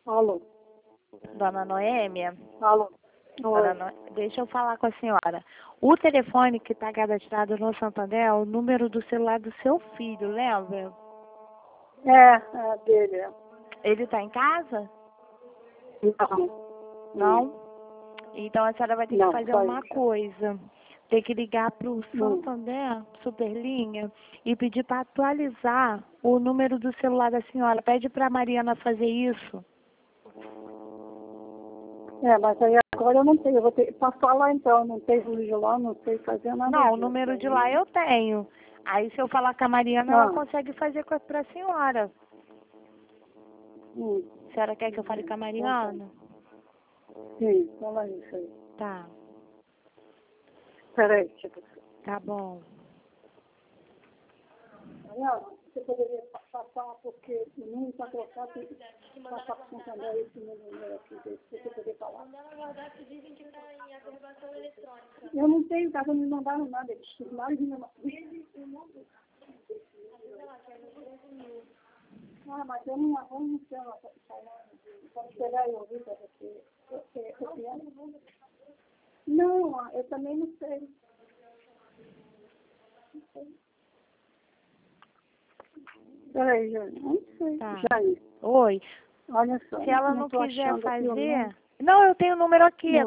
Alô? Dona Noêmia? Alô? Oi. Deixa eu falar com a senhora. O telefone que está cadastrado no Santander é o número do celular do seu filho, lembra? É dele. Ele está em casa? Não. Não? Então a senhora vai ter que fazer uma coisa. Tem que ligar para o Santander, Superlinha, e pedir para atualizar o número do celular da senhora. Pede para a Mariana fazer isso. Mas aí agora eu não tenho. Eu vou ter que passar lá então. Não tem luz lá, não sei fazer nada. Não, o número de lá eu tenho. Aí se eu falar com a Mariana, ela consegue fazer para a senhora. A senhora quer que eu fale com a Mariana? Sim, fala isso aí. Tá. Peraí, Tá bom. Mariana, você poderia passar, porque o número está colocado, tem que passar para o Santander esse número aqui, você poderia falar. Na verdade, dizem que está em averbação eletrônica. Eu não tenho, não me mandaram nada, eles firmaram e me mandaram. Mas eu não sei ela falando. Pode pegar e ouvir para você. Não, eu também não sei. Peraí, Jane, não sei. Tá. Jane, Oi. olha só. Se ela não quiser fazer... Aqui, não, eu tenho o número aqui, é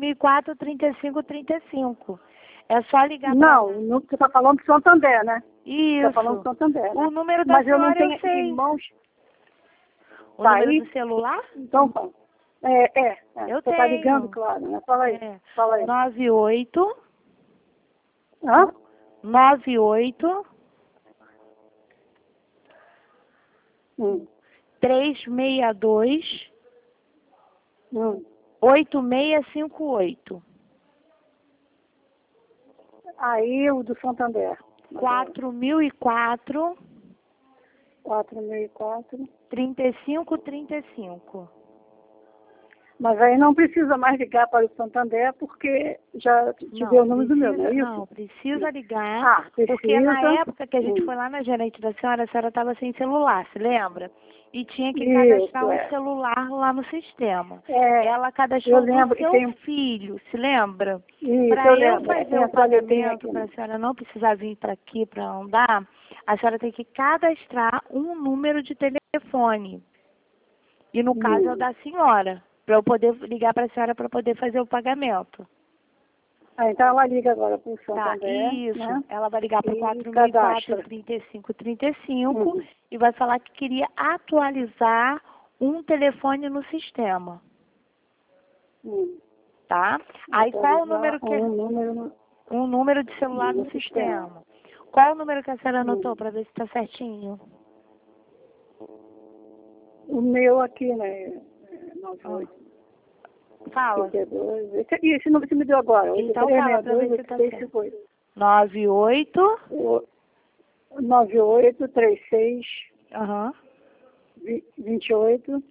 4004-3535. É só ligar para... Não, você está falando de Santander, né? Isso. Está falando de Santander, né? O número da Mas senhora eu não tenho sei. irmãos. O Tá número aí? do celular? Então, tá. Eu você tenho. tá ligando, claro, né? Fala aí. Fala aí. 98. Hã? 98. 362. 8658. Aí o do Santander. 4004. 4004. 3535. Mas aí não precisa mais ligar para o Santander, porque já te deu o número do meu, não é isso? Não, precisa ligar, precisa. Porque na época que a gente foi lá na gerente da senhora, a senhora estava sem celular, se lembra? E tinha que cadastrar um celular lá no sistema. Ela cadastrou o seu filho, se lembra? Para eu fazer o pagamento, para a senhora não precisar vir para aqui para andar, a senhora tem que cadastrar um número de telefone. E no caso é o da senhora, para eu poder ligar para a senhora para poder fazer o pagamento. Então ela liga agora para o Santander. Tá, isso. Né? Ela vai ligar para o 4004-3535 e vai falar que queria atualizar um telefone no sistema. Tá? Aí qual o número que... Um número de celular no sistema. Qual o número que a senhora anotou para ver se está certinho? O meu aqui, né? 98. Fala. 32. Esse número que você me deu agora. Então fala para ver se está certo. 98. 9836. 28.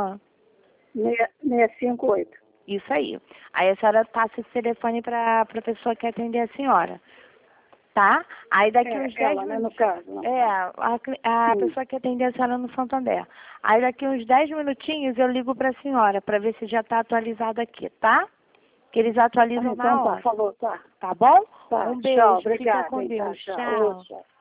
658. Isso aí. Aí a senhora passa esse telefone para a pessoa que atender a senhora. Tá? Aí daqui uns 10 minutos... né, no caso. A pessoa que atende a senhora no Santander. Aí daqui uns 10 minutinhos eu ligo para a senhora, para ver se já está atualizado aqui, tá? Que eles atualizam na hora. Falou, tá. Tá bom? Tá, Um beijo, tchau, obrigada. fica com Deus. Tchau.